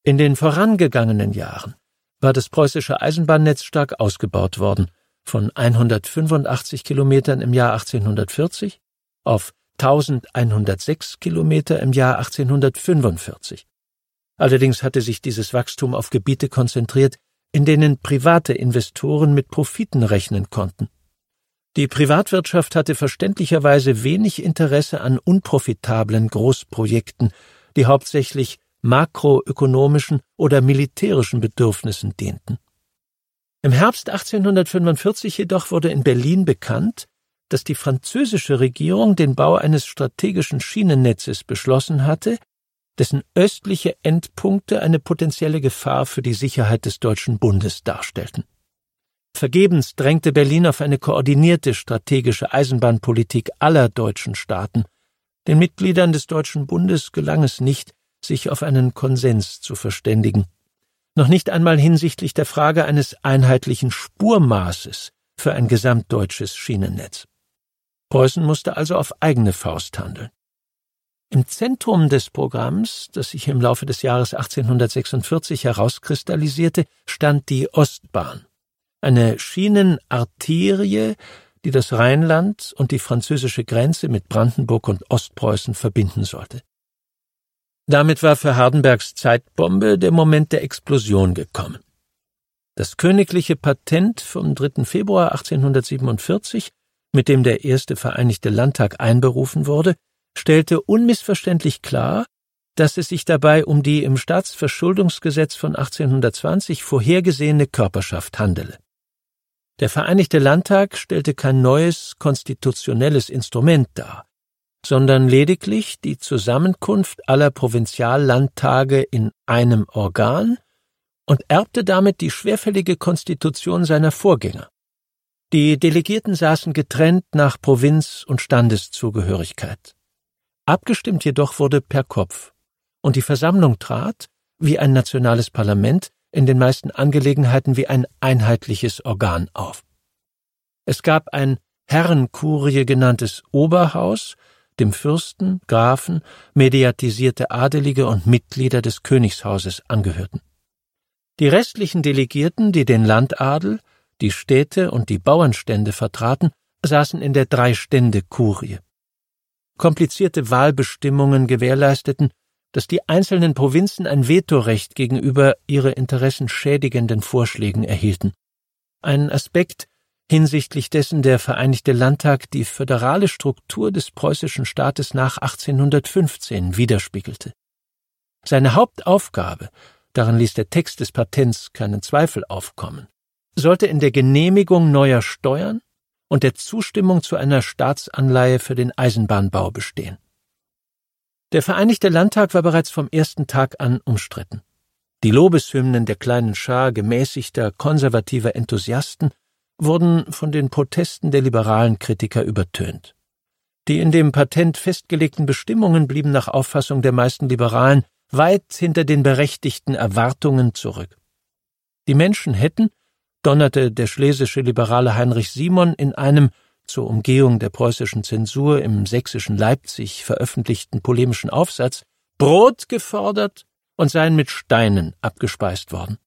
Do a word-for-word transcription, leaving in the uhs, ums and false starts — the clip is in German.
In den vorangegangenen Jahren war das preußische Eisenbahnnetz stark ausgebaut worden, von hundertfünfundachtzig Kilometern im Jahr achtzehnhundertvierzig auf eintausendeinhundertsechs Kilometer im Jahr achtzehnhundertfünfundvierzig. Allerdings hatte sich dieses Wachstum auf Gebiete konzentriert, in denen private Investoren mit Profiten rechnen konnten. Die Privatwirtschaft hatte verständlicherweise wenig Interesse an unprofitablen Großprojekten, die hauptsächlich makroökonomischen oder militärischen Bedürfnissen dienten. Im Herbst achtzehnhundertfünfundvierzig jedoch wurde in Berlin bekannt, dass die französische Regierung den Bau eines strategischen Schienennetzes beschlossen hatte, dessen östliche Endpunkte eine potenzielle Gefahr für die Sicherheit des Deutschen Bundes darstellten. Vergebens drängte Berlin auf eine koordinierte strategische Eisenbahnpolitik aller deutschen Staaten. Den Mitgliedern des Deutschen Bundes gelang es nicht, sich auf einen Konsens zu verständigen. Noch nicht einmal hinsichtlich der Frage eines einheitlichen Spurmaßes für ein gesamtdeutsches Schienennetz. Preußen musste also auf eigene Faust handeln. Im Zentrum des Programms, das sich im Laufe des Jahres achtzehnhundertsechsundvierzig herauskristallisierte, stand die Ostbahn, eine Schienenarterie, die das Rheinland und die französische Grenze mit Brandenburg und Ostpreußen verbinden sollte. Damit war für Hardenbergs Zeitbombe der Moment der Explosion gekommen. Das königliche Patent vom dritten Februar achtzehnhundertsiebenundvierzig, mit dem der erste Vereinigte Landtag einberufen wurde, stellte unmissverständlich klar, dass es sich dabei um die im Staatsverschuldungsgesetz von achtzehnhundertzwanzig vorhergesehene Körperschaft handele. Der Vereinigte Landtag stellte kein neues konstitutionelles Instrument dar, sondern lediglich die Zusammenkunft aller Provinziallandtage in einem Organ und erbte damit die schwerfällige Konstitution seiner Vorgänger. Die Delegierten saßen getrennt nach Provinz- und Standeszugehörigkeit. Abgestimmt jedoch wurde per Kopf, und die Versammlung trat, wie ein nationales Parlament, in den meisten Angelegenheiten wie ein einheitliches Organ auf. Es gab ein Herrenkurie genanntes Oberhaus, dem Fürsten, Grafen, mediatisierte Adelige und Mitglieder des Königshauses angehörten. Die restlichen Delegierten, die den Landadel, die Städte und die Bauernstände vertraten, saßen in der Drei-Stände-Kurie. Komplizierte Wahlbestimmungen gewährleisteten, dass die einzelnen Provinzen ein Vetorecht gegenüber ihre Interessen schädigenden Vorschlägen erhielten. Ein Aspekt, hinsichtlich dessen der Vereinigte Landtag die föderale Struktur des preußischen Staates nach achtzehnhundertfünfzehn widerspiegelte. Seine Hauptaufgabe, daran ließ der Text des Patents keinen Zweifel aufkommen, sollte in der Genehmigung neuer Steuern und der Zustimmung zu einer Staatsanleihe für den Eisenbahnbau bestehen. Der Vereinigte Landtag war bereits vom ersten Tag an umstritten. Die Lobeshymnen der kleinen Schar gemäßigter, konservativer Enthusiasten wurden von den Protesten der liberalen Kritiker übertönt. Die in dem Patent festgelegten Bestimmungen blieben nach Auffassung der meisten Liberalen weit hinter den berechtigten Erwartungen zurück. Die Menschen hätten, donnerte der schlesische Liberale Heinrich Simon in einem zur Umgehung der preußischen Zensur im sächsischen Leipzig veröffentlichten polemischen Aufsatz, Brot gefordert und seien mit Steinen abgespeist worden.